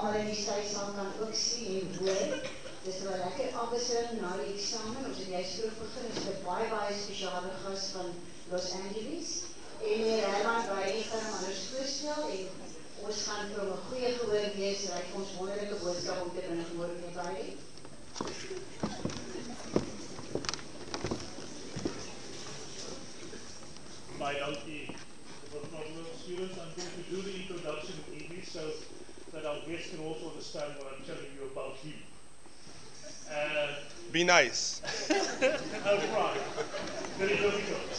almal in die studiesal kan ook sien en hoor. Dis nou 'n lekker afwisseling na die eksamen. Ons het juist vroeg begin, ons het 'n baie spesiale gas van Los Angeles. En meneer Herman Brady gaan hom anders voorstel en ons gaan vir hom 'n goeie gehoor wees. Hy het ons wonderlike boodskap om te bring vanmôre, meneer Brady. Baie dankie. For students, I'm going to do the introduction in English so that our guests can also understand what I'm telling you about him. Be nice. I'll try. Very difficult.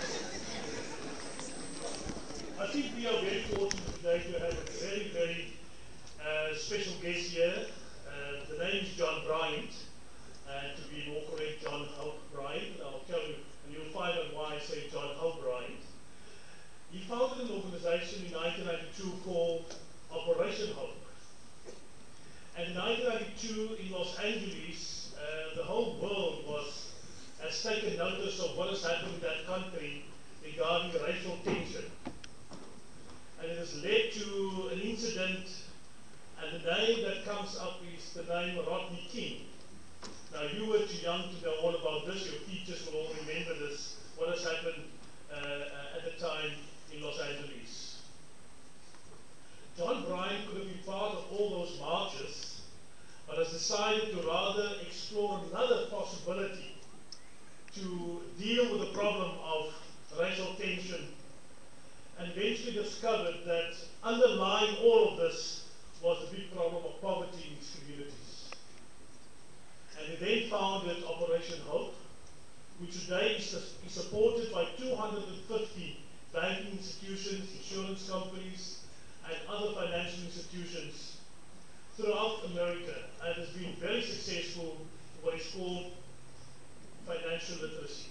I think we are very fortunate today to have a very special guest here. The name is John Bryant, and to be more correct, John Hope Bryant. I'll tell you, and you'll find out why I say John Hope Bryant. He founded an organization in 1992 called Operation Hope. And in 1992 in Los Angeles, the whole world has taken notice of what has happened in that country regarding racial tension. And it has led to an incident, and the name that comes up is the name Rodney King. Now, you were too young to know all about this. Your teachers will all remember this, what has happened at the time in Los Angeles. John Bryant could have been part of all those marches, but has decided to rather explore another possibility to deal with the problem of racial tension, and eventually discovered that underlying all of this was the big problem of poverty in his communities. And he then founded Operation Hope, which today is supported by 250 banking institutions, insurance companies, and other financial institutions throughout America, and has been very successful in what is called financial literacy.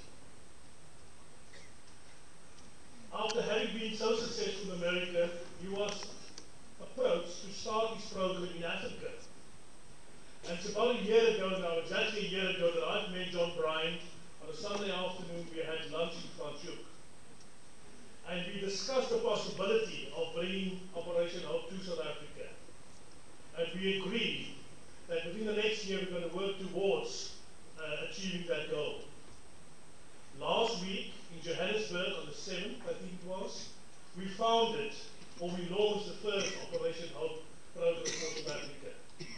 After having been so successful in America, he was approached to start his program in Africa. And it's about a year ago now, exactly a year ago, that I've met John Bryant. On a Sunday afternoon, we had lunch in Franschhoek. And we discussed the possibility of bringing Operation Hope to South Africa. And we agreed that within the next year we're going to work towards achieving that goal. Last week in Johannesburg on the 7th, I think it was, we founded, or we launched the first Operation Hope program for South Africa.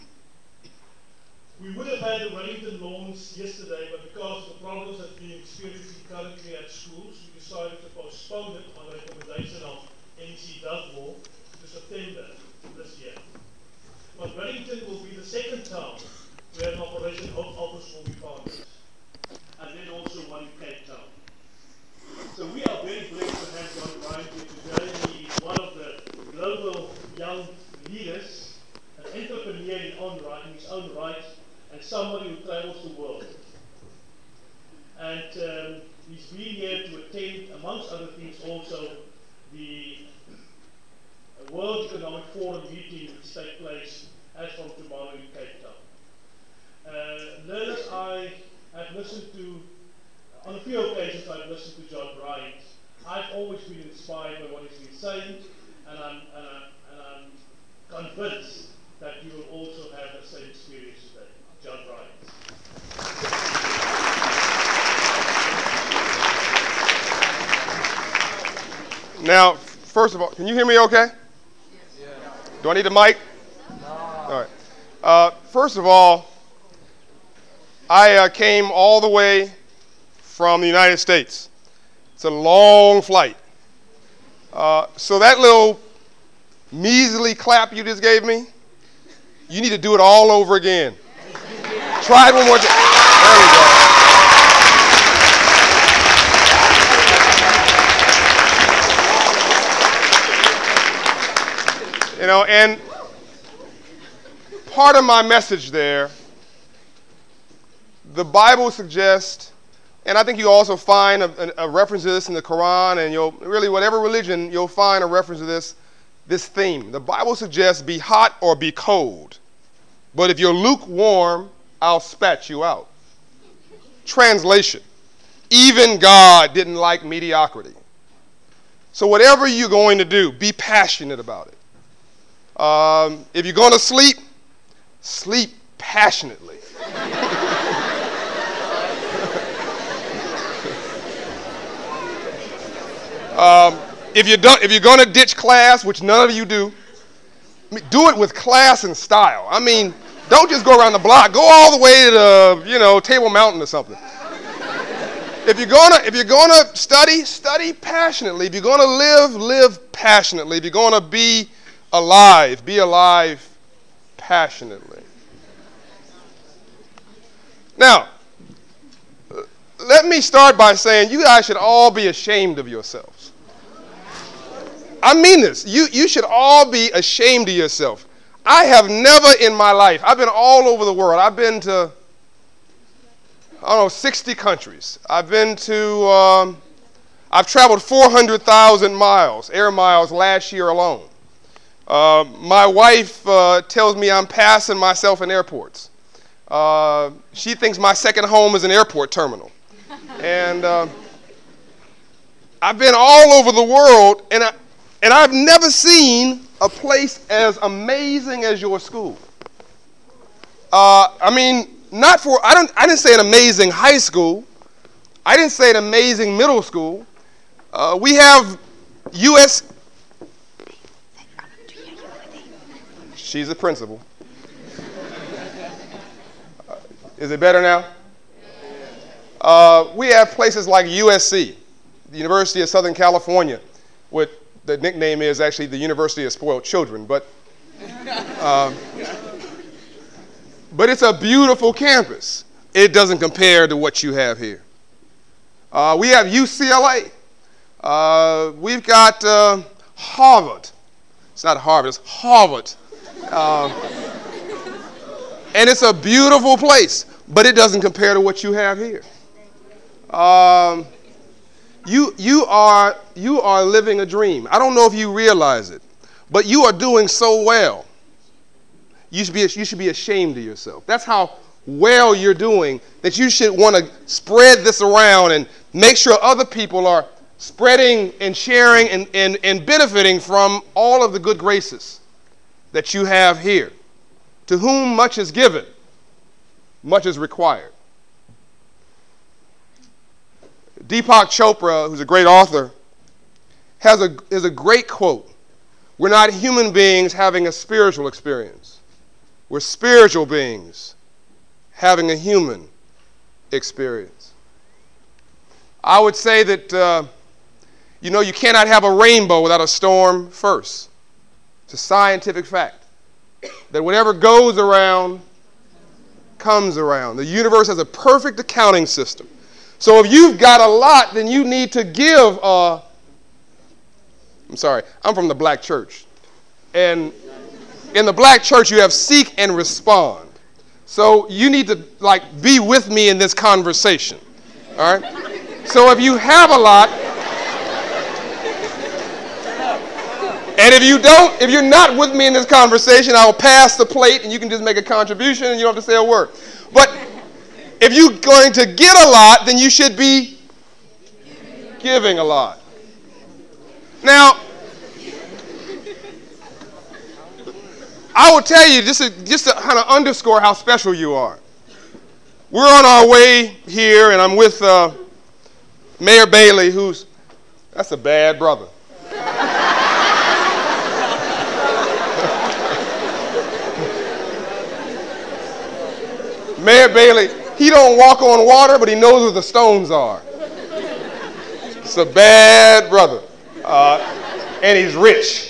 We would have had the Wellington launch yesterday, but because of the problems that we're experiencing currently at schools, we decided to postpone it on the recommendation of NEC Dugmore to September this year. But Wellington will be the second town where an Operation Hope office will be founded, and then also one in Cape Town. So we are very blessed to have John Bryant here today. He is one of the global young leaders, an entrepreneur in his own right, and somebody who travels the world. And he's been here to attend, amongst other things, also the World Economic Forum meeting which takes place as from tomorrow in Cape Town. Learners, I have listened to, on a few occasions I've listened to John Bryant. I've always been inspired by what he's been saying, and I'm convinced that you will also have the same experience today. John Bryant. Now, first of all, can you hear me okay? Yeah. Do I need a mic? No. All right. First of all, I came all the way from the United States. It's a long flight. So that little measly clap you just gave me, you need to do it all over again. Try it one more time. There we go. You know, and part of my message there, the Bible suggests, and I think you also find a reference to this in the Quran, and you'll really, whatever religion, you'll find a reference to this theme. The Bible suggests be hot or be cold. But if you're lukewarm, I'll spat you out. Translation. Even God didn't like mediocrity. So whatever you're going to do, be passionate about it. If you're going to sleep, sleep passionately. If you're going to ditch class, which none of you do it with class and style. I mean, don't just go around the block. Go all the way to Table Mountain or something. If you're gonna study, study passionately. If you're gonna live, live passionately. If you're gonna be alive passionately. Now, let me start by saying you guys should all be ashamed of yourselves. I mean this. You should all be ashamed of yourself. I have never in my life, I've been all over the world. I've been to 60 countries. I've traveled 400,000 miles, air miles, last year alone. My wife tells me I'm passing myself in airports. She thinks my second home is an airport terminal. And I've been all over the world, and I've never seen a place as amazing as your school. I didn't say an amazing high school. I didn't say an amazing middle school. We have U.S. She's a principal. Is it better now? We have places like USC, the University of Southern California, with the nickname is actually the University of Spoiled Children, but it's a beautiful campus. It doesn't compare to what you have here. We have UCLA. We've got Harvard. It's not Harvard, it's Harvard. And it's a beautiful place, but it doesn't compare to what you have here. You are living a dream. I don't know if you realize it, but you are doing so well. You should be ashamed of yourself. That's how well you're doing, that you should want to spread this around and make sure other people are spreading and sharing and benefiting from all of the good graces that you have here. To whom much is given, much is required. Deepak Chopra, who's a great author, has a great quote. We're not human beings having a spiritual experience. We're spiritual beings having a human experience. I would say that, you cannot have a rainbow without a storm first. It's a scientific fact that whatever goes around comes around. The universe has a perfect accounting system. So if you've got a lot, then you need to give I'm from the black church. And in the black church, you have seek and respond. So you need to be with me in this conversation. All right? So if you have a lot, and if you're not with me in this conversation, I'll pass the plate and you can just make a contribution and you don't have to say a word. But if you're going to get a lot, then you should be giving a lot. Now, I will tell you, just to kind of underscore how special you are. We're on our way here, and I'm with Mayor Bailey, that's a bad brother. Mayor Bailey, he don't walk on water, but he knows where the stones are. It's a bad brother. And he's rich.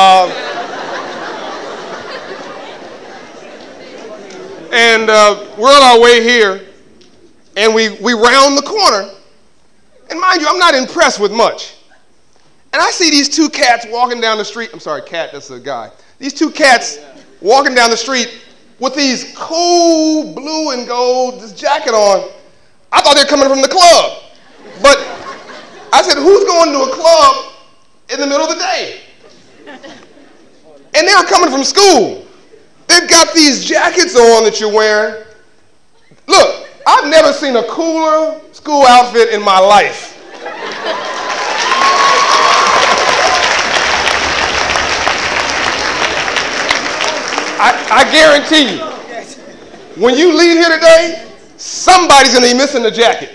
And we're on our way here, and we round the corner. And mind you, I'm not impressed with much. And I see these two cats walking down the street. I'm sorry, cat, that's a guy. These two cats walking down the street with these cool blue and gold, this jacket on. I thought they were coming from the club. But I said, who's going to a club in the middle of the day? And they were coming from school. They've got these jackets on that you're wearing. Look, I've never seen a cooler school outfit in my life. I guarantee you, when you leave here today, somebody's going to be missing a jacket.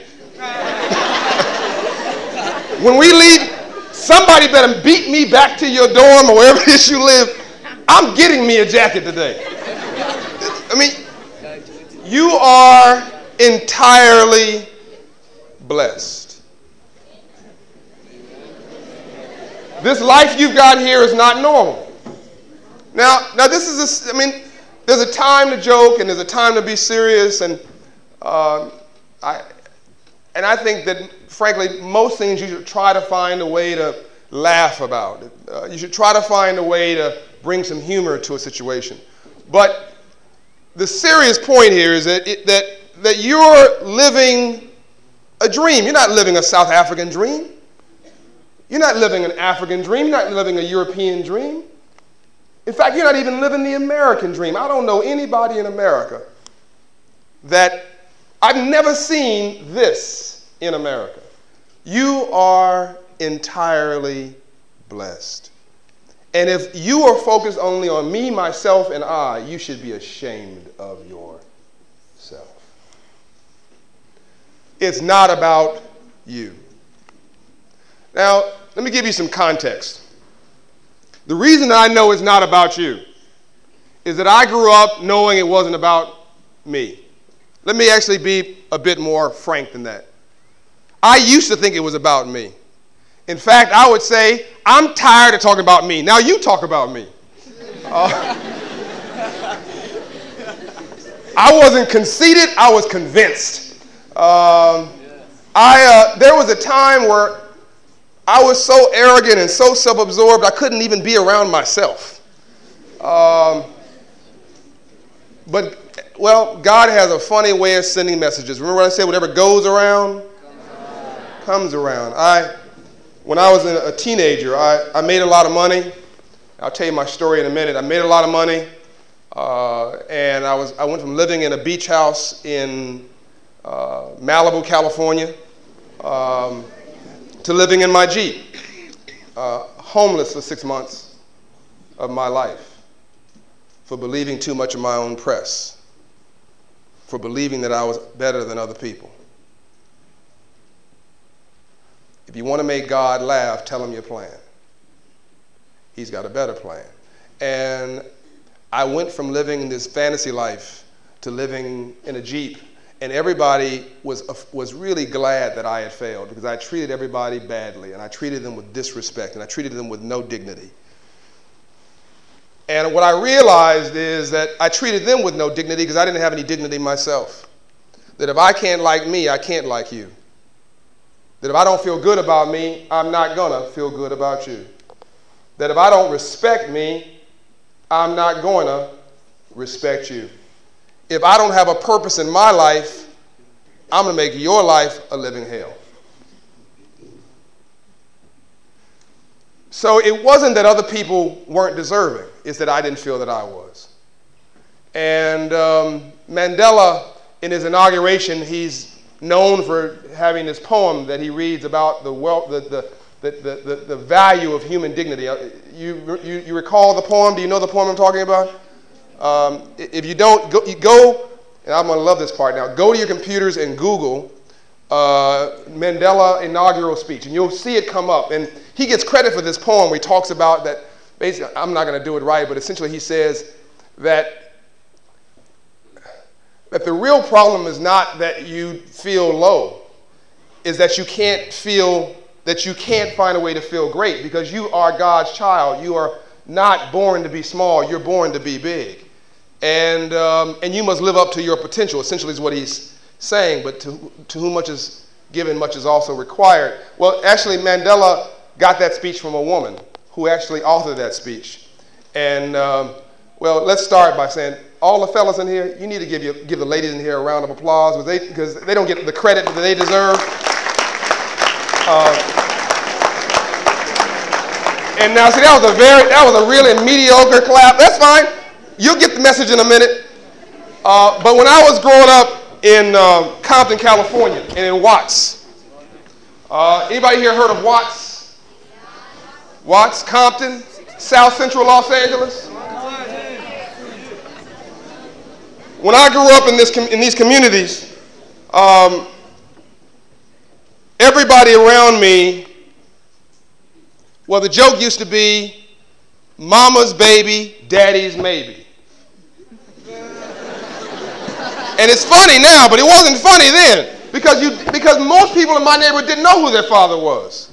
When we leave, somebody better beat me back to your dorm or wherever it is you live. I'm getting me a jacket today. I mean, you are entirely blessed. This life you've got here is not normal. Now this is there's a time to joke and there's a time to be serious, and I think that, frankly, most things you should try to find a way to laugh about. You should try to find a way to bring some humor to a situation. But the serious point here is that you're living a dream. You're not living a South African dream. You're not living an African dream. You're not living a European dream. In fact, you're not even living the American dream. I don't know anybody in America that I've never seen this in America. You are entirely blessed. And if you are focused only on me, myself, and I, you should be ashamed of yourself. It's not about you. Now, let me give you some context. The reason I know it's not about you is that I grew up knowing it wasn't about me. Let me actually be a bit more frank than that. I used to think it was about me. In fact, I would say, I'm tired of talking about me. Now you talk about me. I wasn't conceited, I was convinced. There was a time where I was so arrogant and so self-absorbed, I couldn't even be around myself. But God has a funny way of sending messages. Remember what I said? Whatever goes around, comes around. When I was a teenager, I made a lot of money. I'll tell you my story in a minute. I made a lot of money, and I went from living in a beach house in Malibu, California, to living in my Jeep, homeless for 6 months of my life, for believing too much of my own press, for believing that I was better than other people. If you want to make God laugh, tell him your plan. He's got a better plan. And I went from living this fantasy life to living in a Jeep, and everybody was really glad that I had failed, because I treated everybody badly, and I treated them with disrespect, and I treated them with no dignity. And what I realized is that I treated them with no dignity because I didn't have any dignity myself. That if I can't like me, I can't like you. That if I don't feel good about me, I'm not going to feel good about you. That if I don't respect me, I'm not going to respect you. If I don't have a purpose in my life, I'm going to make your life a living hell. So it wasn't that other people weren't deserving. It's that I didn't feel that I was. And Mandela, in his inauguration, he's known for having this poem that he reads about the value of human dignity. You recall the poem? Do you know the poem I'm talking about? If you don't, go, and I'm going to love this part now, go to your computers and Google Mandela inaugural speech, and you'll see it come up. And he gets credit for this poem where he talks about that. Basically, I'm not going to do it right, but essentially he says that the real problem is not that you feel low, is that you can't find a way to feel great, because you are God's child. You are not born to be small. You're born to be big. And you must live up to your potential, essentially is what he's saying. But to whom much is given, much is also required. Well, actually, Mandela got that speech from a woman who actually authored that speech. And, let's start by saying, all the fellas in here, you need to give the ladies in here a round of applause, because they don't get the credit that they deserve. And now, see, that was a really mediocre clap. That's fine. You'll get the message in a minute. But when I was growing up in Compton, California, and in Watts, anybody here heard of Watts? Watts, Compton, South Central Los Angeles? when I grew up in these communities, everybody around me, well, the joke used to be, mama's baby, daddy's maybe. And it's funny now, but it wasn't funny then, because most people in my neighborhood didn't know who their father was.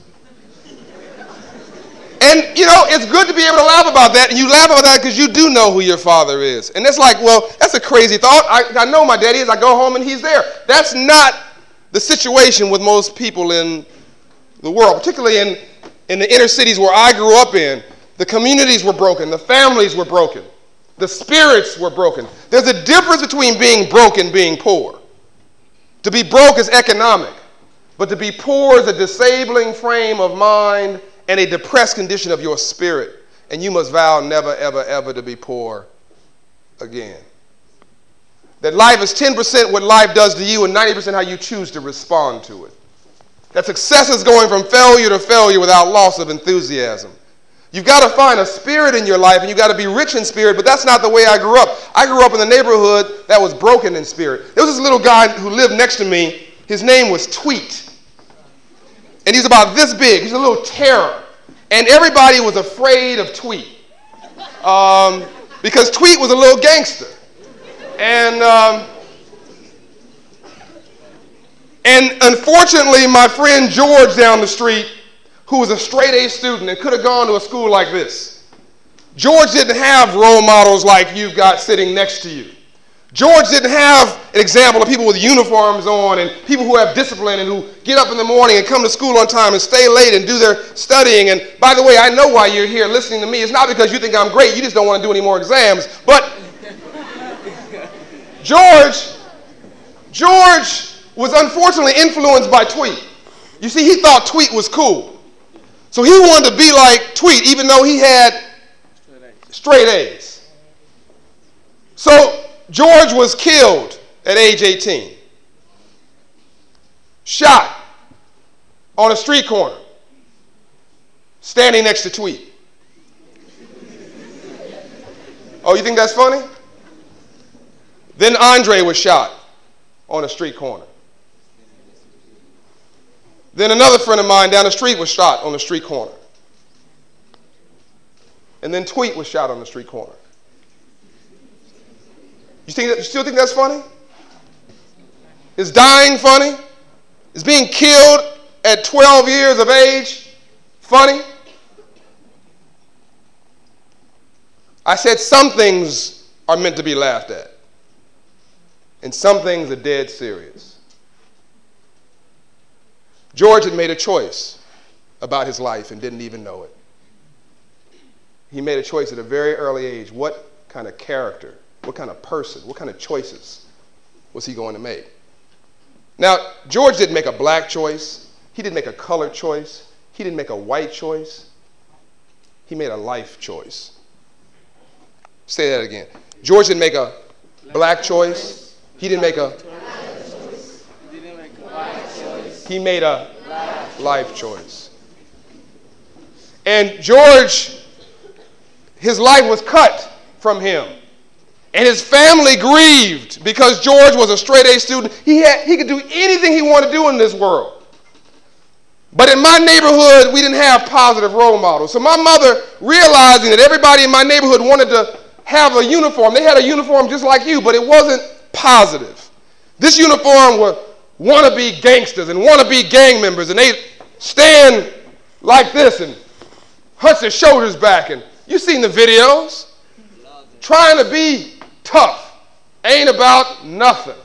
And, you know, it's good to be able to laugh about that, and you laugh about that because you do know who your father is. And it's like, well, that's a crazy thought. I know my daddy is. I go home and he's there. That's not the situation with most people in the world, particularly in the inner cities where I grew up in. The communities were broken. The families were broken. The spirits were broken. There's a difference between being broke and being poor. To be broke is economic, but to be poor is a disabling frame of mind and a depressed condition of your spirit. And you must vow never, ever, ever to be poor again. That life is 10% what life does to you and 90% how you choose to respond to it. That success is going from failure to failure without loss of enthusiasm. You've got to find a spirit in your life, and you've got to be rich in spirit, but that's not the way I grew up. I grew up in a neighborhood that was broken in spirit. There was this little guy who lived next to me. His name was Tweet. And he's about this big. He's a little terror. And everybody was afraid of Tweet. Because Tweet was a little gangster. And unfortunately, my friend George down the street, who was a straight A student and could have gone to a school like this, George didn't have role models like you've got sitting next to you. George didn't have an example of people with uniforms on and people who have discipline and who get up in the morning and come to school on time and stay late and do their studying. And by the way, I know why you're here listening to me. It's not because you think I'm great. You just don't want to do any more exams. But George was unfortunately influenced by Tweet. You see, he thought Tweet was cool. So he wanted to be like Tweet, even though he had straight A's. So George was killed at age 18. Shot on a street corner, standing next to Tweet. Oh, you think that's funny? Then Andre was shot on a street corner. Then another friend of mine down the street was shot on the street corner. And then Tweet was shot on the street corner. You still think that's funny? Is dying funny? Is being killed at 12 years of age funny? I said some things are meant to be laughed at. And some things are dead serious. George had made a choice about his life and didn't even know it. He made a choice at a very early age. What kind of character, what kind of person, what kind of choices was he going to make? Now, George didn't make a black choice. He didn't make a colored choice. He didn't make a white choice. He made a life choice. Say that again. George didn't make a black choice. He didn't make a He made a life choice. And George, his life was cut from him. And his family grieved because George was a straight A student. He could do anything he wanted to do in this world. But in my neighborhood, we didn't have positive role models. So my mother, realizing that everybody in my neighborhood wanted to have a uniform, they had a uniform just like you, but it wasn't positive. This uniform were wannabe gangsters and wannabe gang members, and they stand like this and hunch their shoulders back. And you've seen the videos. Trying to be tough ain't about nothing.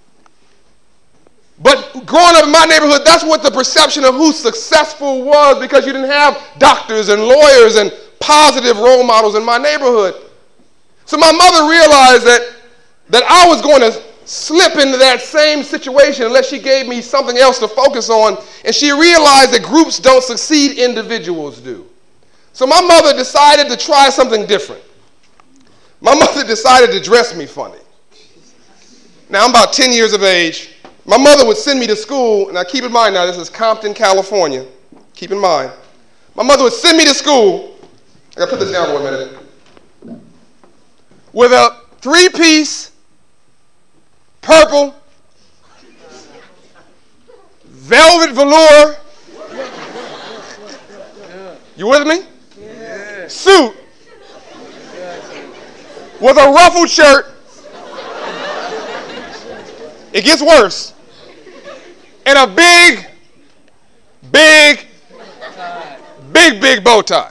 But growing up in my neighborhood, that's what the perception of who successful was, because you didn't have doctors and lawyers and positive role models in my neighborhood. So my mother realized that I was going to slip into that same situation unless she gave me something else to focus on. And she realized that groups don't succeed, individuals do. So my mother decided to try something different. My mother decided to dress me funny. Now, I'm about 10 years of age. My mother would send me to school, and now keep in mind now, this is Compton, California. Keep in mind. My mother would send me to school. I gotta put this down for a minute. With a 3-piece purple, velvet velour. You with me? Yeah. Suit with a ruffled shirt. It gets worse. And a big bow tie.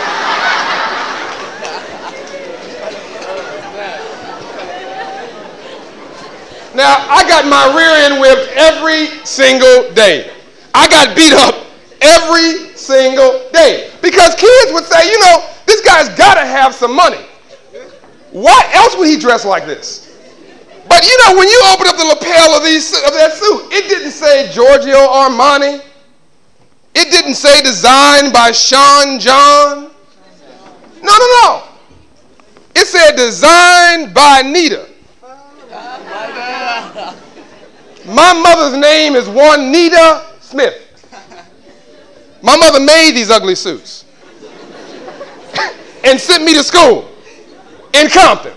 Now, I got my rear end whipped every single day. I got beat up every single day. Because kids would say, you know, this guy's got to have some money. Why else would he dress like this? But, you know, when you open up the lapel of that suit, it didn't say Giorgio Armani. It didn't say designed by Sean John. No. It said designed by Nita. My mother's name is Juanita Smith. My mother made these ugly suits and sent me to school in Compton.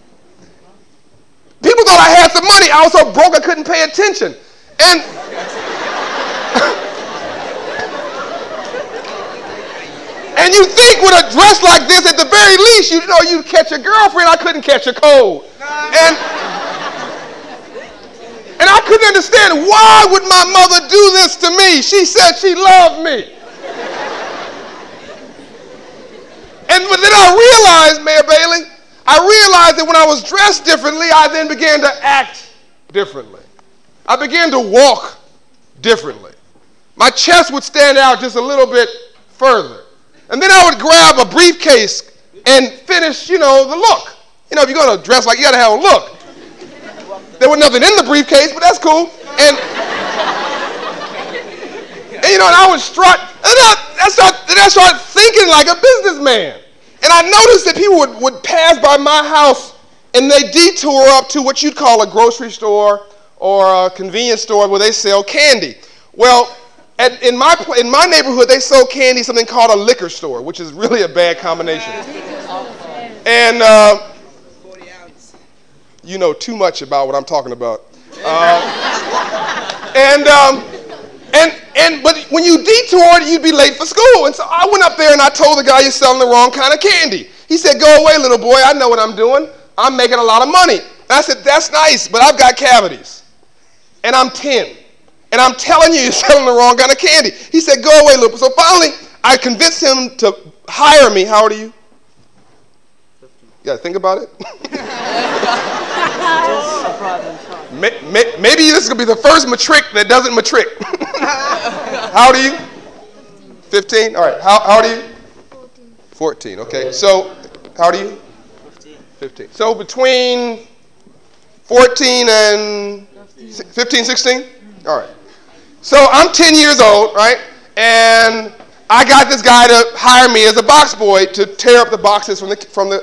People thought I had some money. I was so broke I couldn't pay attention. And you think with a dress like this, at the very least, you know, you'd catch a girlfriend. I couldn't catch a cold. And I couldn't understand, why would my mother do this to me? She said she loved me. But then I realized, Mayor Bailey, that when I was dressed differently, I then began to act differently. I began to walk differently. My chest would stand out just a little bit further. And then I would grab a briefcase and finish, you know, the look. You know, if you're going to dress like, you got to have a look. There was nothing in the briefcase, but that's cool. And you know, and I would strut, and I started thinking like a businessman. And I noticed that people would pass by my house and they detour up to what you'd call a grocery store or a convenience store where they sell candy. Well, in my neighborhood, they sold candy, something called a liquor store, which is really a bad combination. And you know too much about what I'm talking about. But when you detoured, you'd be late for school. And so I went up there and I told the guy, you're selling the wrong kind of candy. He said, go away, little boy. I know what I'm doing. I'm making a lot of money. And I said, that's nice, but I've got cavities. And I'm 10. And I'm telling you, you're selling the wrong kind of candy. He said, go away, little boy. So finally, I convinced him to hire me. How old are you? 15. You got to think about it. Maybe this is going to be the first matric that doesn't matric. How old are you? 15? All right. How old are you? 14. Okay. So, how old are you? 15. So, between 14 and 15, 16? All right. So, I'm 10 years old, right? And I got this guy to hire me as a box boy to tear up the boxes from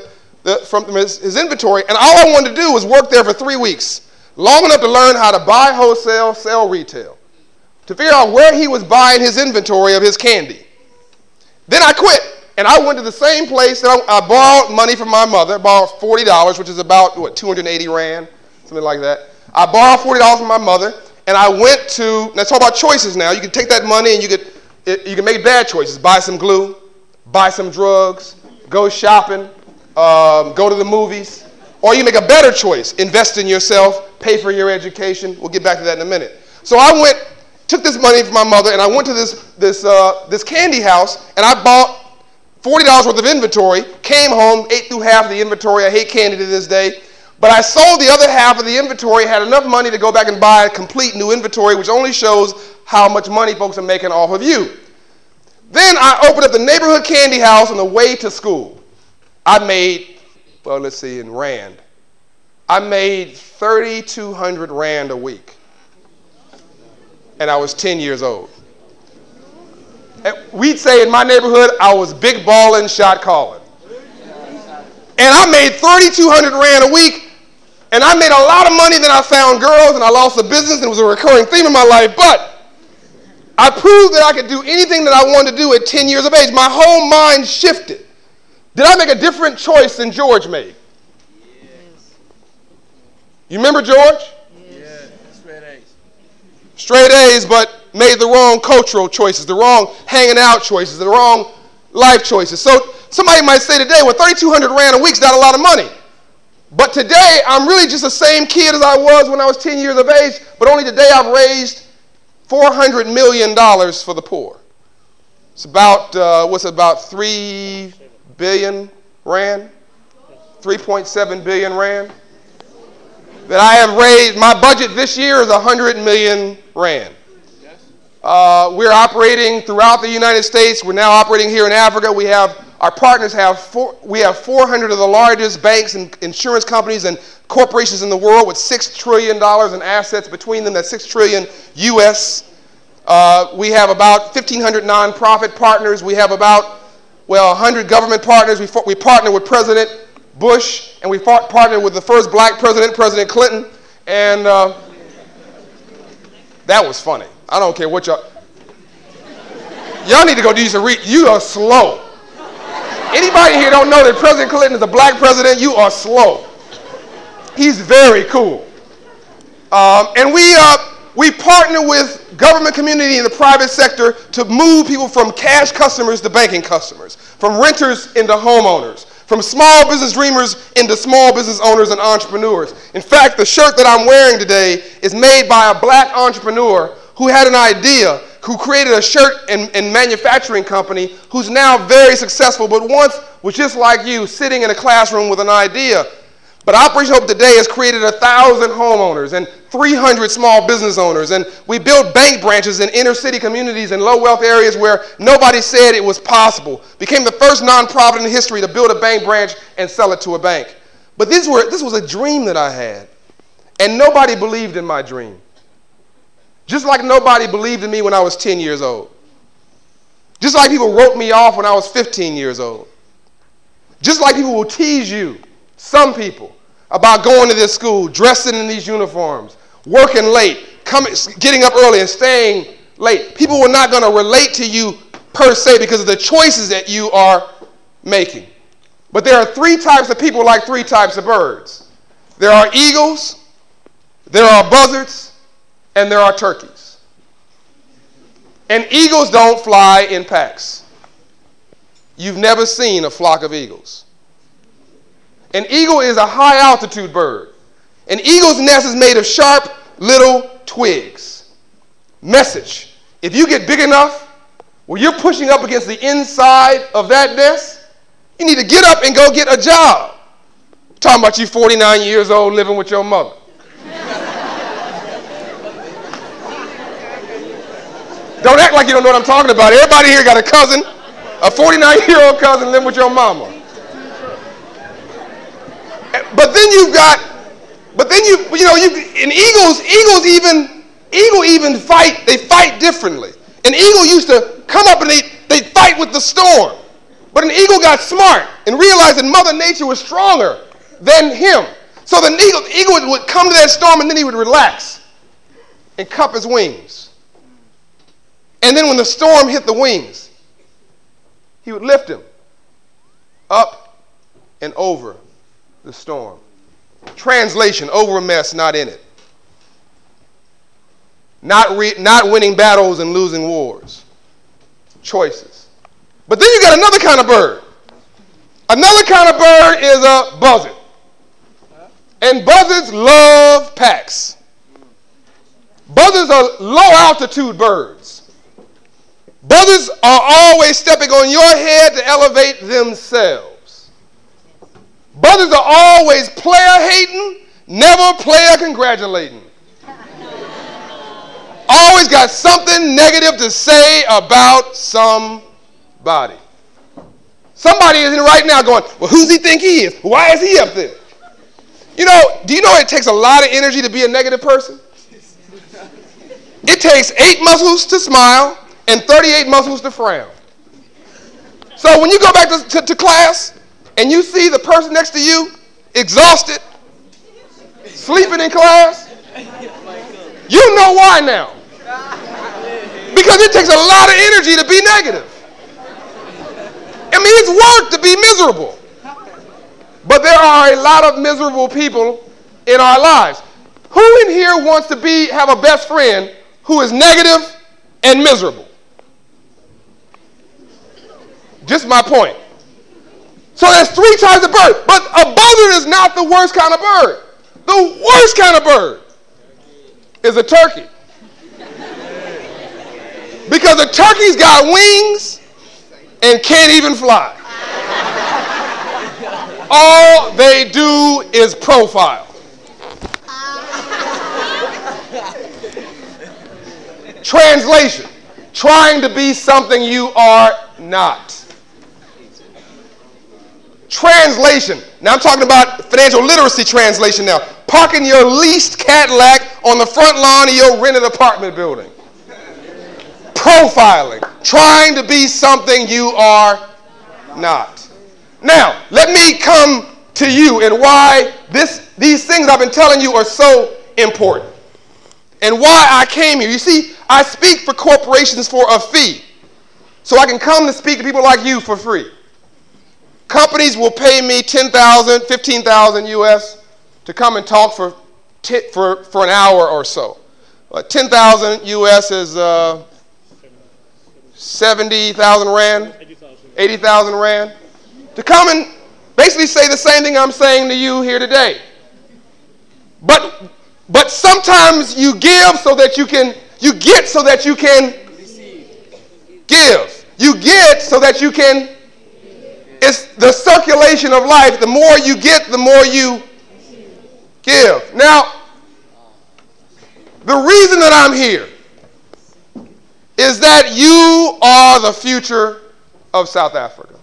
his inventory. And all I wanted to do was work there for 3 weeks. Long enough to learn how to buy wholesale, sell retail, to figure out where he was buying his inventory of his candy. Then I quit, and I went to the same place that I borrowed money from my mother. I borrowed $40, which is about, 280 Rand, something like that. I borrowed $40 from my mother, and I went to, let's talk about choices now. You can take that money and you can make bad choices. Buy some glue, buy some drugs, go shopping, go to the movies. Or you make a better choice, invest in yourself, pay for your education. We'll get back to that in a minute. So I took this money from my mother, and I went to this candy house, and I bought $40 worth of inventory, came home, ate through half of the inventory. I hate candy to this day. But I sold the other half of the inventory, had enough money to go back and buy a complete new inventory, which only shows how much money folks are making off of you. Then I opened up the neighborhood candy house on the way to school. I made, well, let's see, in Rand. I made 3,200 Rand a week. And I was 10 years old. And we'd say in my neighborhood, I was big ballin', shot calling. And I made 3,200 Rand a week. And I made a lot of money. Then I found girls and I lost the business, and it was a recurring theme in my life. But I proved that I could do anything that I wanted to do at 10 years of age. My whole mind shifted. Did I make a different choice than George made? Yes. You remember George? Straight A's, but made the wrong cultural choices, the wrong hanging out choices, the wrong life choices. So somebody might say today, well, 3,200 Rand a week's not a lot of money. But today, I'm really just the same kid as I was when I was 10 years of age, but only today I've raised $400 million for the poor. It's about, about 3 billion Rand? 3.7 billion Rand? That I have raised. My budget this year is 100 million Rand. We're operating throughout the United States. We're now operating here in Africa. Our partners we have 400 of the largest banks and insurance companies and corporations in the world with $6 trillion in assets between them. That's $6 trillion US. We have about 1,500 nonprofit partners. We have about, 100 government partners. We partner with President Bush, and we partnered with the first black president, President Clinton, and that was funny. I don't care what y'all need to go do some research. You are slow. Anybody here don't know that President Clinton is a black president? You are slow. He's very cool. And we partner with government, community, and the private sector to move people from cash customers to banking customers, from renters into homeowners, from small business dreamers into small business owners and entrepreneurs. In fact, the shirt that I'm wearing today is made by a black entrepreneur who had an idea, who created a shirt and manufacturing company, who's now very successful, but once was just like you, sitting in a classroom with an idea. But Operation Hope today has created 1,000 homeowners and 300 small business owners. And we built bank branches in inner city communities and low wealth areas where nobody said it was possible. Became the first nonprofit in history to build a bank branch and sell it to a bank. But this was a dream that I had. And nobody believed in my dream. Just like nobody believed in me when I was 10 years old. Just like people wrote me off when I was 15 years old. Just like people will tease you, some people, about going to this school, dressing in these uniforms, working late, getting up early and staying late. People are not going to relate to you per se because of the choices that you are making. But there are three types of people like three types of birds. There are eagles, there are buzzards, and there are turkeys. And eagles don't fly in packs. You've never seen a flock of eagles. An eagle is a high altitude bird. An eagle's nest is made of sharp little twigs. Message: if you get big enough where you're pushing up against the inside of that nest, you need to get up and go get a job. I'm talking about you 49 years old living with your mother. Don't act like you don't know what I'm talking about. Everybody here got a cousin, a 49-year-old cousin living with your mama. But then eagle even fight, they fight differently. An eagle used to come up and they fight with the storm. But an eagle got smart and realized that Mother Nature was stronger than him. So the eagle would come to that storm and then he would relax and cup his wings. And then when the storm hit the wings, he would lift him up and over the storm. Translation: over a mess, not in it. Not winning battles and losing wars. Choices. But then you got another kind of bird. Another kind of bird is a buzzard. And buzzards love packs. Buzzards are low altitude birds. Buzzards are always stepping on your head to elevate themselves. Buzzards are always player hating, never player congratulating. Always got something negative to say about somebody. Somebody is in right now going, well, who's he think he is? Why is he up there? You know, do you know it takes a lot of energy to be a negative person? It takes 8 muscles to smile and 38 muscles to frown. So when you go back to class and you see the person next to you exhausted, sleeping in class, you know why now. Because it takes a lot of energy to be negative. I mean, it's work to be miserable. But there are a lot of miserable people in our lives. Who in here wants to have a best friend who is negative and miserable. Just my point. So there's 3 types of bird, but a buzzard is not the worst kind of bird. The worst kind of bird is a turkey. Because a turkey's got wings and can't even fly. All they do is profile. Translation: trying to be something you are not. Translation. Now I'm talking about financial literacy translation now. Parking your leased Cadillac on the front lawn of your rented apartment building. Profiling. Trying to be something you are not. Now, let me come to you and why these things I've been telling you are so important. And why I came here. You see, I speak for corporations for a fee. So I can come to speak to people like you for free. Companies will pay me $10,000, $15,000 US to come and talk for an hour or so. 10,000 US is 70,000 Rand, 80,000 Rand. To come and basically say the same thing I'm saying to you here today. But sometimes you give so that you get so that you can give. You get so that you can. It's the circulation of life. The more you get, the more you give. Now, the reason that I'm here is that you are the future of South Africa.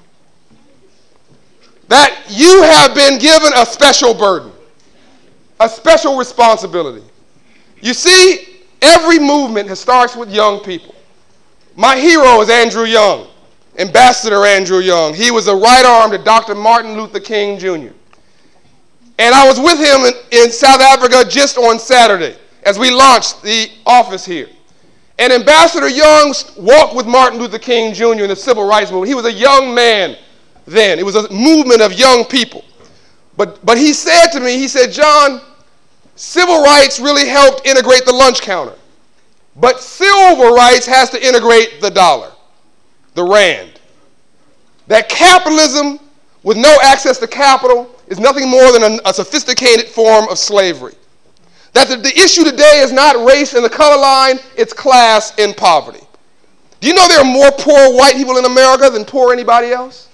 That you have been given a special burden, a special responsibility. You see, every movement starts with young people. My hero is Andrew Young, Ambassador Andrew Young. He was the right arm to Dr. Martin Luther King Jr. And I was with him in South Africa just on Saturday as we launched the office here. And Ambassador Young walked with Martin Luther King Jr. in the civil rights movement. He was a young man then. It was a movement of young people. But he said to me, he said, John, civil rights really helped integrate the lunch counter. But civil rights has to integrate the dollar, the rand. That capitalism with no access to capital is nothing more than a sophisticated form of slavery. That the issue today is not race and the color line, it's class and poverty. Do you know there are more poor white people in America than poor anybody else?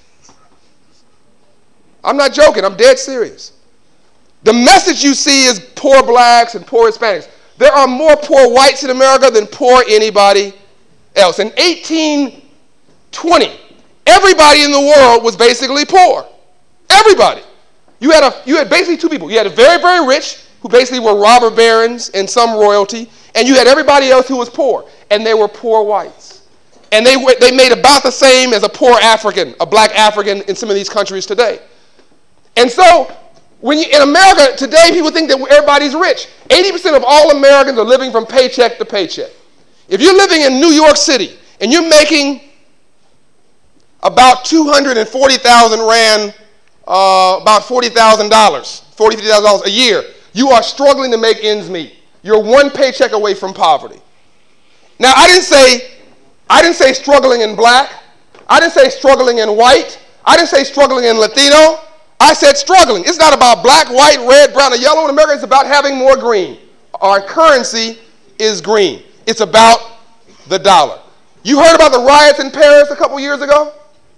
I'm not joking, I'm dead serious. The message you see is poor blacks and poor Hispanics. There are more poor whites in America than poor anybody else. In 1820, everybody in the world was basically poor. Everybody. You had basically 2 people. You had the very, very rich, who basically were robber barons and some royalty, and you had everybody else who was poor, and they were poor whites. And they made about the same as a poor African, a black African in some of these countries today. And so, in America today, people think that everybody's rich. 80% of all Americans are living from paycheck to paycheck. If you're living in New York City and you're making about 240,000 Rand, about $40,000, $50,000 a year, you are struggling to make ends meet. You're one paycheck away from poverty. Now, I didn't say struggling in black. I didn't say struggling in white. I didn't say struggling in Latino. I said struggling. It's not about black, white, red, brown, or yellow in America. It's about having more green. Our currency is green. It's about the dollar. You heard about the riots in Paris a couple years ago?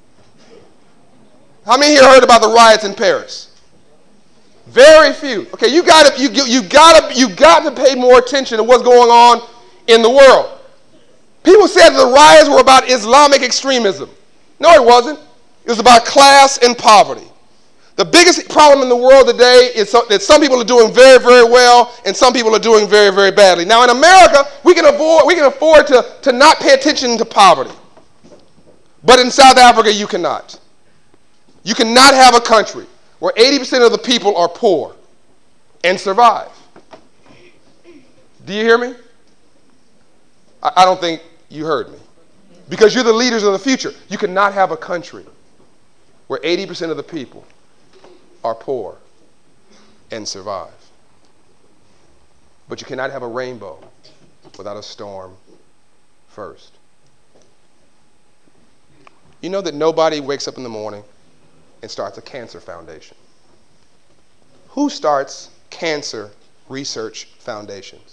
How many here heard about the riots in Paris? Very few. Okay, you got to pay more attention to what's going on in the world. People said the riots were about Islamic extremism. No, it wasn't. It was about class and poverty. The biggest problem in the world today is that some people are doing very, very well and some people are doing very, very badly. Now, in America, we can afford to not pay attention to poverty. But in South Africa, you cannot. You cannot have a country where 80% of the people are poor and survive. Do you hear me? I don't think you heard me. Because you're the leaders of the future. You cannot have a country where 80% of the people are poor and survive. But you cannot have a rainbow without a storm first. You know that nobody wakes up in the morning and starts a cancer foundation. Who starts cancer research foundations?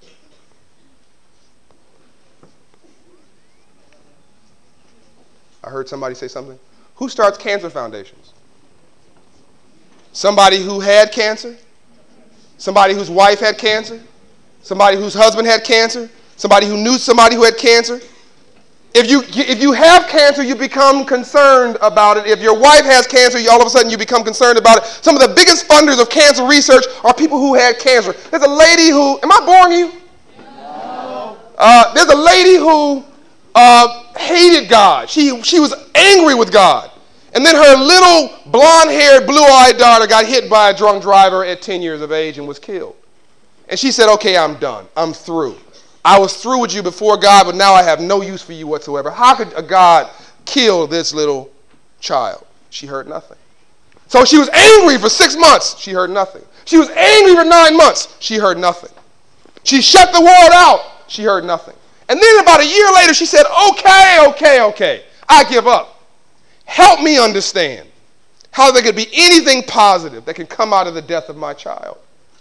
I heard somebody say something. Who starts cancer foundations? Somebody who had cancer? Somebody whose wife had cancer? Somebody whose husband had cancer? Somebody who knew somebody who had cancer? If you have cancer, you become concerned about it. If your wife has cancer, all of a sudden you become concerned about it. Some of the biggest funders of cancer research are people who had cancer. There's a lady who, am I boring you? No. There's a lady who hated God. She was angry with God. And then her little blonde-haired, blue-eyed daughter got hit by a drunk driver at 10 years of age and was killed. And she said, okay, I'm done. I'm through. I was through with you before God, but now I have no use for you whatsoever. How could a God kill this little child? She heard nothing. So she was angry for 6 months. She heard nothing. She was angry for 9 months. She heard nothing. She shut the world out. She heard nothing. And then about a year later, she said, okay, I give up. Help me understand how there could be anything positive that can come out of the death of my child.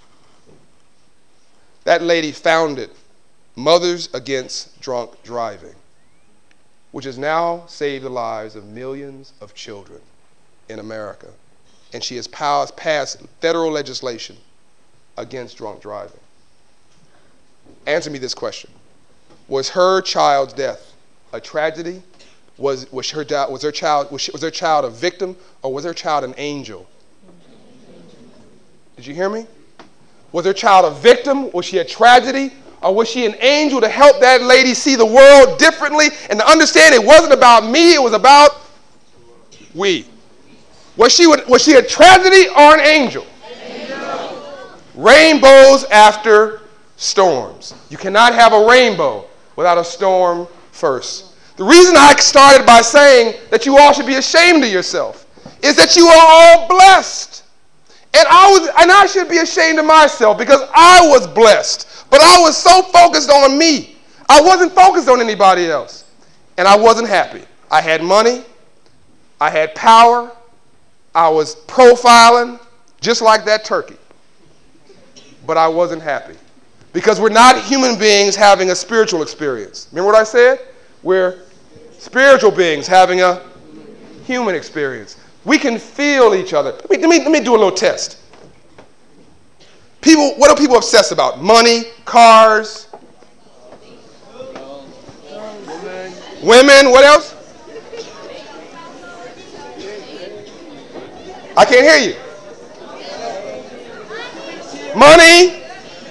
That lady founded Mothers Against Drunk Driving, which has now saved the lives of millions of children in America. And she has passed federal legislation against drunk driving. Answer me this question. Was her child's death a tragedy? Was her child a victim, or was her child an angel? Did you hear me? Was her child a victim? Was she a tragedy? Or was she an angel to help that lady see the world differently and to understand it wasn't about me, it was about we? Was she a tragedy or an angel? Rainbows after storms. You cannot have a rainbow without a storm first. The reason I started by saying that you all should be ashamed of yourself is that you are all blessed. And I should be ashamed of myself because I was blessed. But I was so focused on me. I wasn't focused on anybody else. And I wasn't happy. I had money. I had power. I was profiling just like that turkey. But I wasn't happy. Because we're not human beings having a spiritual experience. Remember what I said? We're spiritual beings having a human experience. We can feel each other. Let me do a little test. What are people obsessed about? Money, cars, women, what else? I can't hear you. Money,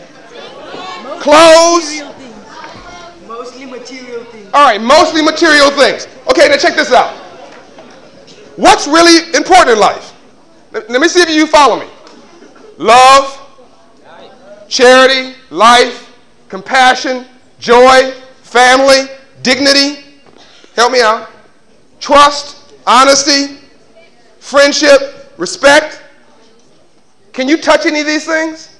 clothes. Mostly material things. All right, mostly material things. Okay, now check this out. What's really important in life? Let me see if you follow me. Love, charity, life, compassion, joy, family, dignity. Help me out. Trust, honesty, friendship, respect. Can you touch any of these things?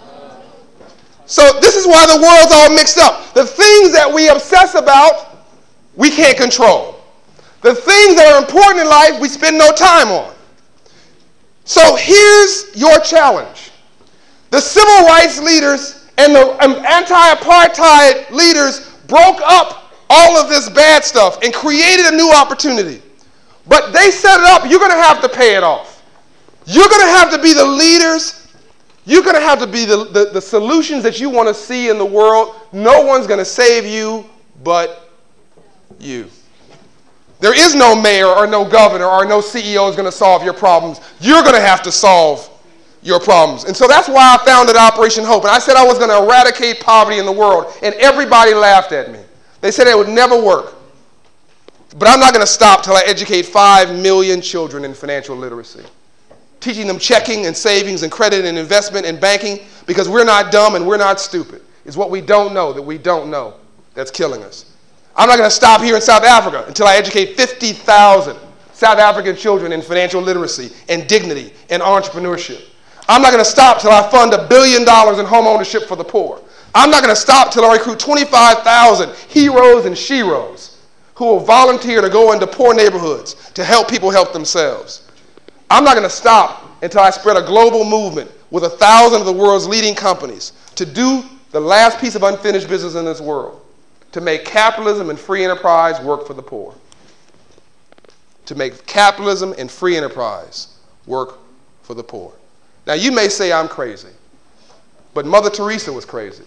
So this is why the world's all mixed up. The things that we obsess about, we can't control. The things that are important in life, we spend no time on. So here's your challenge. The civil rights leaders and the anti-apartheid leaders broke up all of this bad stuff and created a new opportunity. But they set it up. You're going to have to pay it off. You're going to have to be the leaders. You're going to have to be the solutions that you want to see in the world. No one's going to save you but you. There is no mayor or no governor or no CEO is going to solve your problems. You're going to have to solve your problems. And so that's why I founded Operation Hope. And I said I was going to eradicate poverty in the world. And everybody laughed at me. They said it would never work. But I'm not going to stop till I educate 5 million children in financial literacy. Teaching them checking and savings and credit and investment and banking, because we're not dumb and we're not stupid. It's what we don't know that we don't know that's killing us. I'm not going to stop here in South Africa until I educate 50,000 South African children in financial literacy and dignity and entrepreneurship. I'm not going to stop till I fund $1 billion in home ownership for the poor. I'm not going to stop till I recruit 25,000 heroes and sheroes who will volunteer to go into poor neighborhoods to help people help themselves. I'm not going to stop until I spread a global movement with 1,000 of the world's leading companies to do the last piece of unfinished business in this world, to make capitalism and free enterprise work for the poor. To make capitalism and free enterprise work for the poor. Now, you may say I'm crazy, but Mother Teresa was crazy.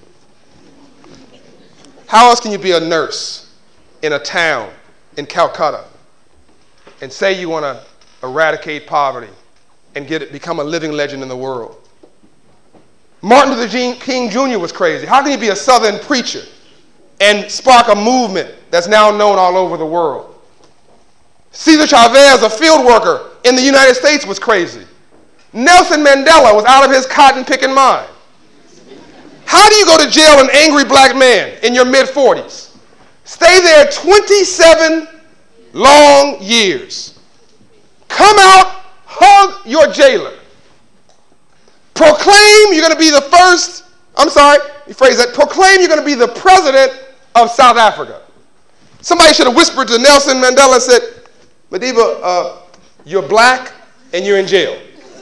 How else can you be a nurse in a town in Calcutta and say you want to eradicate poverty and become a living legend in the world? Martin Luther King Jr. was crazy. How can you be a Southern preacher and spark a movement that's now known all over the world? Cesar Chavez, a field worker in the United States, was crazy. Nelson Mandela was out of his cotton-picking mind. How do you go to jail an angry black man in your mid-40s? Stay there 27 long years. Come out, hug your jailer. Proclaim you're going to be the first, proclaim you're going to be the president of South Africa. Somebody should have whispered to Nelson Mandela and said, Madiba, you're black and you're in jail.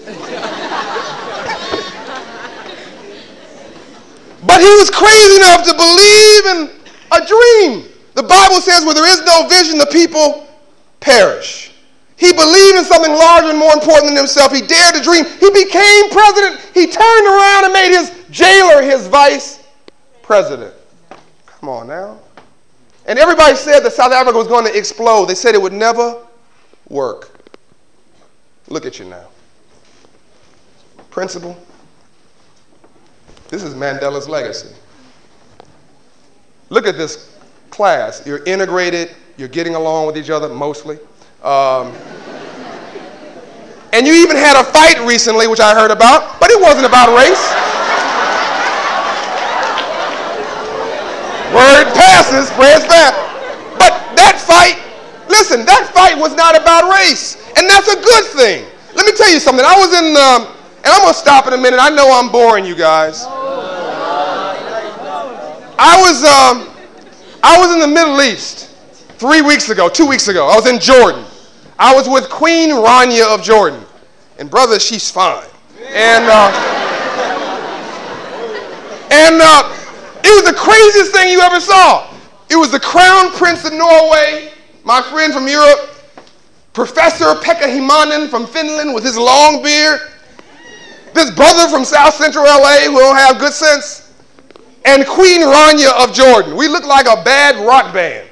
But he was crazy enough to believe in a dream. The Bible says where there is no vision, the people perish. He believed in something larger and more important than himself. He dared to dream. He became president. He turned around and made his jailer his vice president. Come on now. And everybody said that South Africa was going to explode. They said it would never work. Look at you now. Principal, this is Mandela's legacy. Look at this class. You're integrated. You're getting along with each other, mostly. And you even had a fight recently, which I heard about, but it wasn't about race. Word passes, spreads fast. But that fight, listen, that fight was not about race. And that's a good thing. Let me tell you something. I was in, and I'm going to stop in a minute. I know I'm boring you guys. I was in the Middle East 2 weeks ago. I was in Jordan. I was with Queen Rania of Jordan. And brother, she's fine. And it was the craziest thing you ever saw. It was the Crown Prince of Norway, my friend from Europe, Professor Pekka Himanen from Finland with his long beard, this brother from South Central LA who don't have good sense, and Queen Rania of Jordan. We looked like a bad rock band.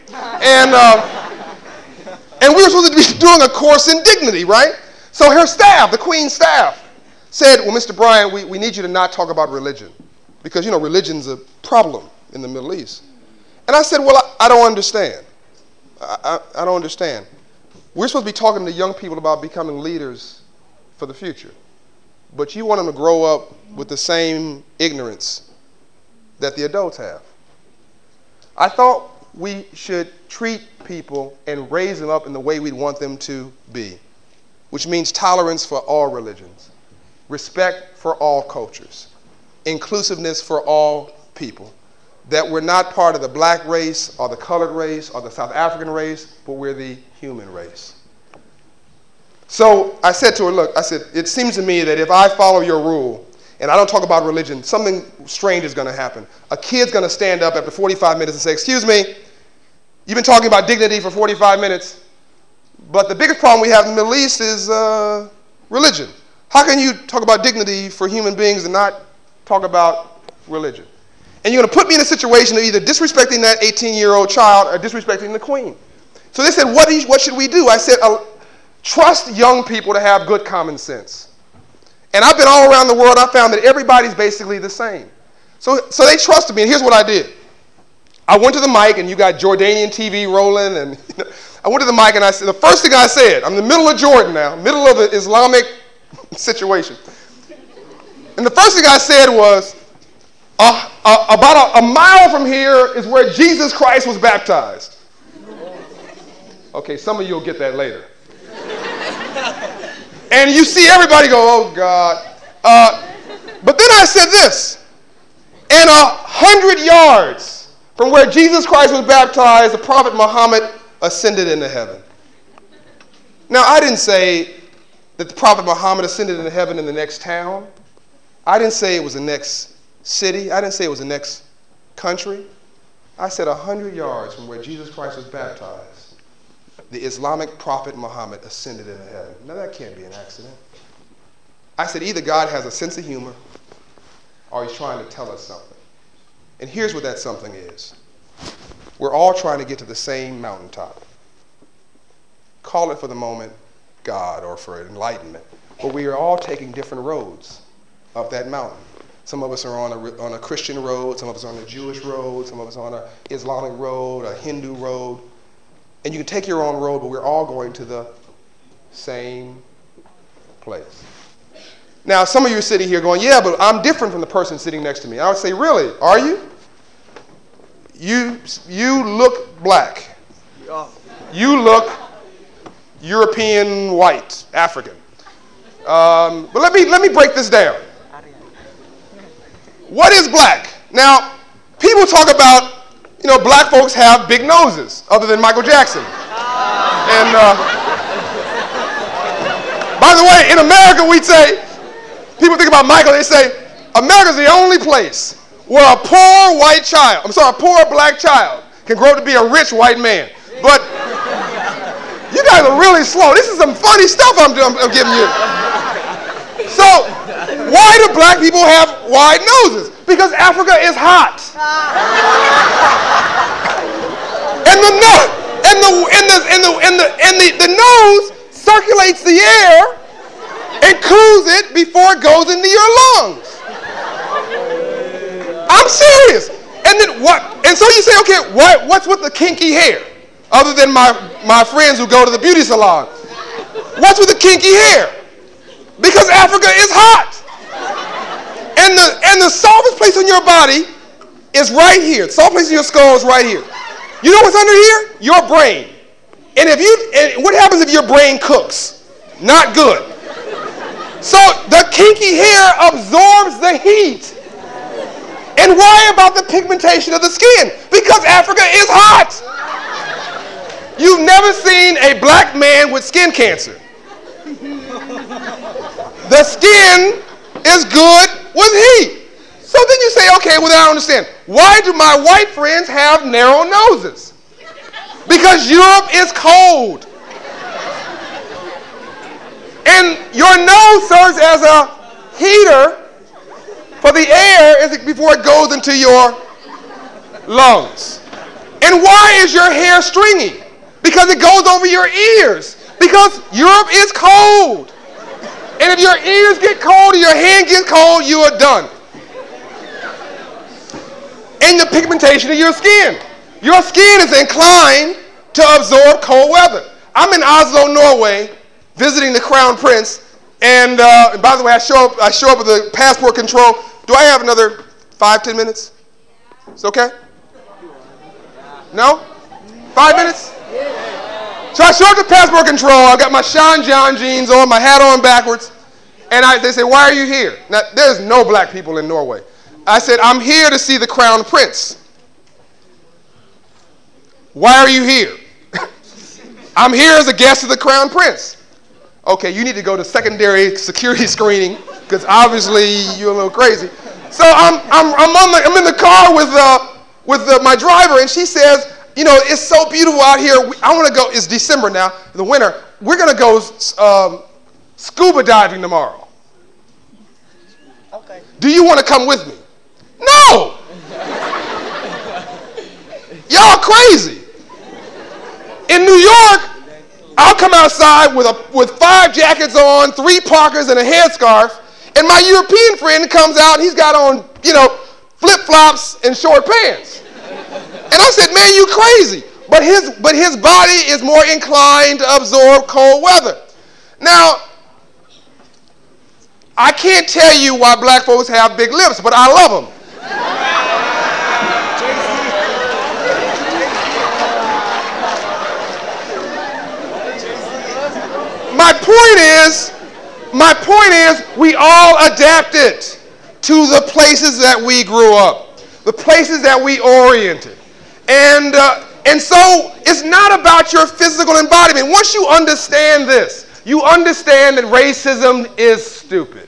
And we were supposed to be doing a course in dignity, right? So her staff, the Queen's staff, said, well, Mr. Bryant, we need you to not talk about religion because, you know, religion's a problem in the Middle East. And I said, well, I don't understand. I don't understand. We're supposed to be talking to young people about becoming leaders for the future. But you want them to grow up with the same ignorance that the adults have. I thought we should treat people and raise them up in the way we'd want them to be, which means tolerance for all religions, respect for all cultures, inclusiveness for all people, that we're not part of the black race or the colored race or the South African race, but we're the human race. So I said to her, look, I said, it seems to me that if I follow your rule and I don't talk about religion, something strange is going to happen. A kid's going to stand up after 45 minutes and say, excuse me, you've been talking about dignity for 45 minutes, but the biggest problem we have in the Middle East is religion. How can you talk about dignity for human beings and not talk about religion? And you're going to put me in a situation of either disrespecting that 18-year-old child or disrespecting the Queen. So they said, what should we do? I said, trust young people to have good common sense. And I've been all around the world. I found that everybody's basically the same. So they trusted me, and here's what I did. I went to the mic, and you got Jordanian TV rolling, and I went to the mic, and I said, the first thing I said, I'm in the middle of Jordan now, middle of an Islamic situation. And the first thing I said was, about a mile from here is where Jesus Christ was baptized. Okay, some of you will get that later. And you see everybody go, oh God. But then I said this, and 100 yards from where Jesus Christ was baptized, the prophet Muhammad ascended into heaven. Now, I didn't say that the prophet Muhammad ascended into heaven in the next town. I didn't say it was the next city. I didn't say it was the next country. I said 100 yards from where Jesus Christ was baptized, the Islamic prophet Muhammad ascended into heaven. Now, that can't be an accident. I said either God has a sense of humor or he's trying to tell us something. And here's what that something is. We're all trying to get to the same mountaintop. Call it for the moment God or for enlightenment. But we are all taking different roads up that mountain. Some of us are on a Christian road, some of us are on a Jewish road, some of us are on an Islamic road, a Hindu road. And you can take your own road, but we're all going to the same place. Now, some of you are sitting here going, yeah, but I'm different from the person sitting next to me. I would say, really? Are you? You look black. You look European, white, African. But let me break this down. What is black? Now, people talk about, black folks have big noses, other than Michael Jackson. And by the way, in America, we'd say, people think about Michael, they say, America's the only place where a poor black child can grow up to be a rich white man. But you guys are really slow. This is some funny stuff I'm giving you. So, why do black people have wide noses? Because Africa is hot. And the nose circulates the air and cools it before it goes into your lungs. I'm serious. And then what? And so you say, okay, what's with the kinky hair? Other than my friends who go to the beauty salon. What's with the kinky hair? Because Africa is hot. And the softest place on your body is right here. The softest place in your skull is right here. You know what's under here? Your brain. And what happens if your brain cooks? Not good. So the kinky hair absorbs the heat. And why about the pigmentation of the skin? Because Africa is hot. You've never seen a black man with skin cancer. The skin is good with heat. So then you say, okay, well, I don't understand. Why do my white friends have narrow noses? Because Europe is cold. And your nose serves as a heater for the air before it goes into your lungs. And why is your hair stringy? Because it goes over your ears. Because Europe is cold. And if your ears get cold or your hand gets cold, you are done. And the pigmentation of your skin. Your skin is inclined to absorb cold weather. I'm in Oslo, Norway, visiting the Crown Prince. And by the way, I show up with the passport control. Do I have another 5-10 minutes? It's okay? No? 5 minutes? So I show up to passport control. I got my Sean John jeans on, my hat on backwards. And they say, why are you here? Now, there's no black people in Norway. I said, I'm here to see the Crown Prince. Why are you here? I'm here as a guest of the Crown Prince. Okay, you need to go to secondary security screening because obviously you're a little crazy. So I'm in the car with my driver, and she says, it's so beautiful out here. I want to go. It's December now, the winter. We're going to go scuba diving tomorrow. Okay. Do you want to come with me? No. Y'all crazy. In New York, I'll come outside with 5 jackets on, 3 parkas, and a headscarf, and my European friend comes out and he's got on, flip-flops and short pants. And I said, man, you crazy. But his body is more inclined to absorb cold weather. Now, I can't tell you why black folks have big lips, but I love them. My point is, My point is, we all adapted to the places that we grew up, the places that we oriented. And so it's not about your physical embodiment. Once you understand this, you understand that racism is stupid.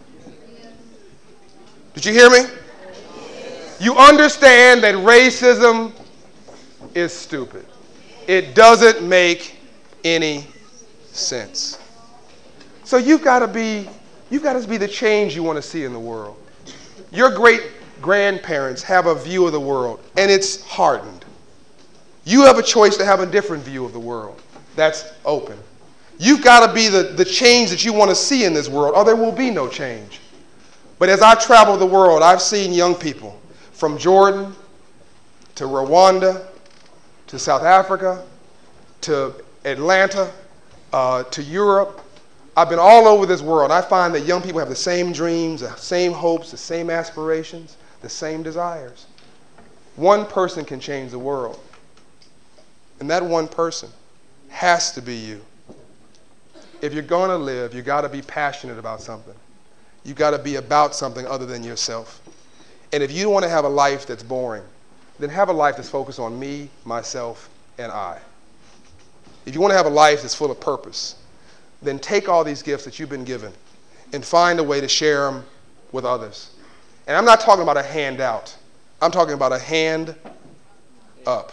Did you hear me? You understand that racism is stupid. It doesn't make any sense. So you've got to be the change you want to see in the world. Your great-grandparents have a view of the world, and it's hardened. You have a choice to have a different view of the world that's open. You've got to be the change that you want to see in this world, or there will be no change. But as I travel the world, I've seen young people from Jordan to Rwanda to South Africa to Atlanta to Europe. I've been all over this world. I find that young people have the same dreams, the same hopes, the same aspirations, the same desires. One person can change the world. And that one person has to be you. If you're going to live, you've got to be passionate about something. You've got to be about something other than yourself. And if you don't want to have a life that's boring, then have a life that's focused on me, myself, and I. If you want to have a life that's full of purpose, then take all these gifts that you've been given and find a way to share them with others. And I'm not talking about a handout. I'm talking about a hand up.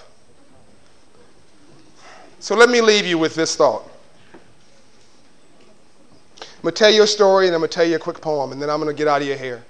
So let me leave you with this thought. I'm going to tell you a story, and I'm going to tell you a quick poem, and then I'm going to get out of your hair.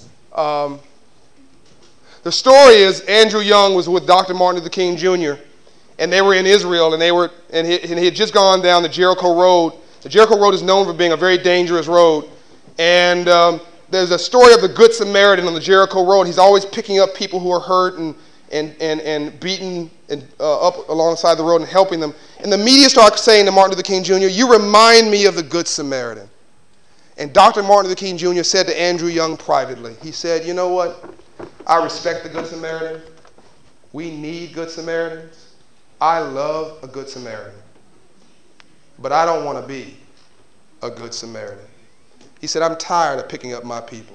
The story is Andrew Young was with Dr. Martin Luther King Jr., and they were in Israel, and he had just gone down the Jericho Road. The Jericho Road is known for being a very dangerous road. And there's a story of the Good Samaritan on the Jericho Road. He's always picking up people who are hurt and beaten up alongside the road and helping them. And the media starts saying to Martin Luther King Jr., "You remind me of the Good Samaritan." And Dr. Martin Luther King Jr. said to Andrew Young privately, he said, "You know what? I respect the Good Samaritan. We need Good Samaritans. I love a Good Samaritan. But I don't want to be a Good Samaritan." He said, "I'm tired of picking up my people,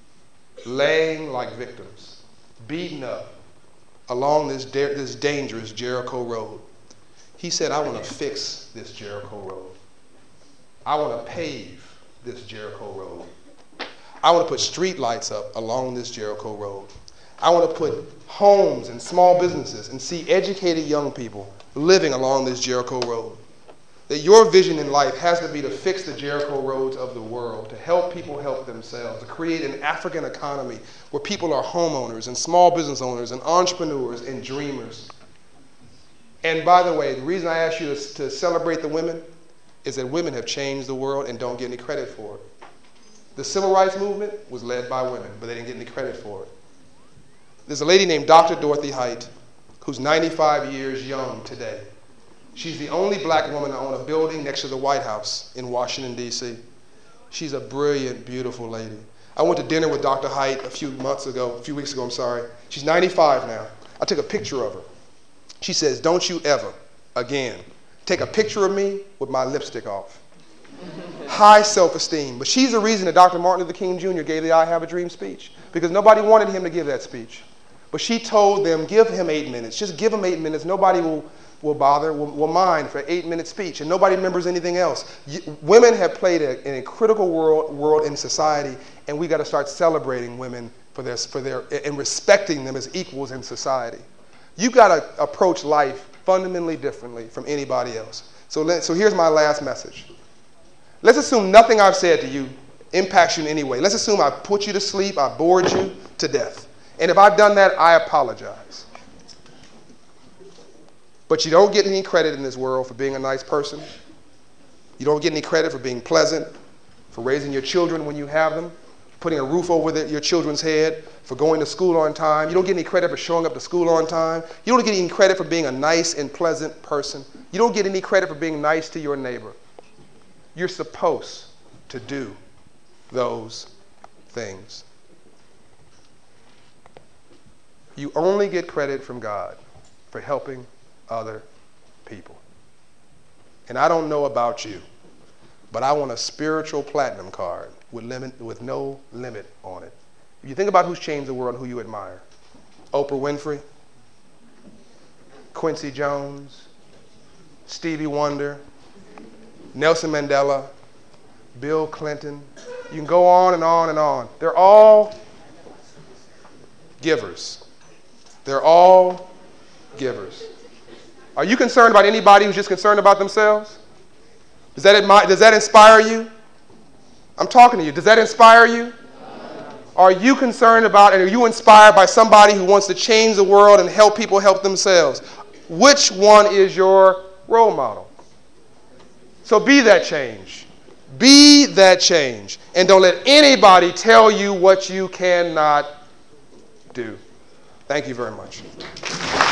laying like victims, beaten up along this dangerous Jericho Road." He said, "I want to fix this Jericho Road. I want to pave this Jericho Road. I want to put street lights up along this Jericho Road. I want to put homes and small businesses and see educated young people living along this Jericho Road. That your vision in life has to be to fix the Jericho roads of the world, to help people help themselves, to create an African economy where people are homeowners and small business owners and entrepreneurs and dreamers." And by the way, the reason I ask you to celebrate the women is that women have changed the world and don't get any credit for it. The civil rights movement was led by women, but they didn't get any credit for it. There's a lady named Dr. Dorothy Height, who's 95 years young today. She's the only black woman to own a building next to the White House in Washington, D.C. She's a brilliant, beautiful lady. I went to dinner with Dr. Height a few weeks ago. She's 95 now. I took a picture of her. She says, "Don't you ever, again, take a picture of me with my lipstick off." High self-esteem. But she's the reason that Dr. Martin Luther King Jr. gave the I Have a Dream speech, because nobody wanted him to give that speech. But she told them, give him 8 minutes. Just give him 8 minutes. Nobody will mind for an 8-minute speech, and nobody remembers anything else. Women have played a critical role in society, and we got to start celebrating women for their and respecting them as equals in society. You've got to approach life fundamentally differently from anybody else. So here's my last message. Let's assume nothing I've said to you impacts you in any way. Let's assume I put you to sleep, I bored you to death. And if I've done that, I apologize. But you don't get any credit in this world for being a nice person. You don't get any credit for being pleasant, for raising your children when you have them, putting a roof over your children's head, for going to school on time. You don't get any credit for showing up to school on time. You don't get any credit for being a nice and pleasant person. You don't get any credit for being nice to your neighbor. You're supposed to do those things. You only get credit from God for helping other people. And I don't know about you, but I want a spiritual platinum card with no limit on it. If you think about who's changed the world and who you admire, Oprah Winfrey, Quincy Jones, Stevie Wonder, Nelson Mandela, Bill Clinton. You can go on and on and on. They're all givers. They're all givers. Are you concerned about anybody who's just concerned about themselves? Does that inspire you? I'm talking to you. Does that inspire you? Are you concerned about and are you inspired by somebody who wants to change the world and help people help themselves? Which one is your role model? So be that change. Be that change. And don't let anybody tell you what you cannot do. Thank you very much.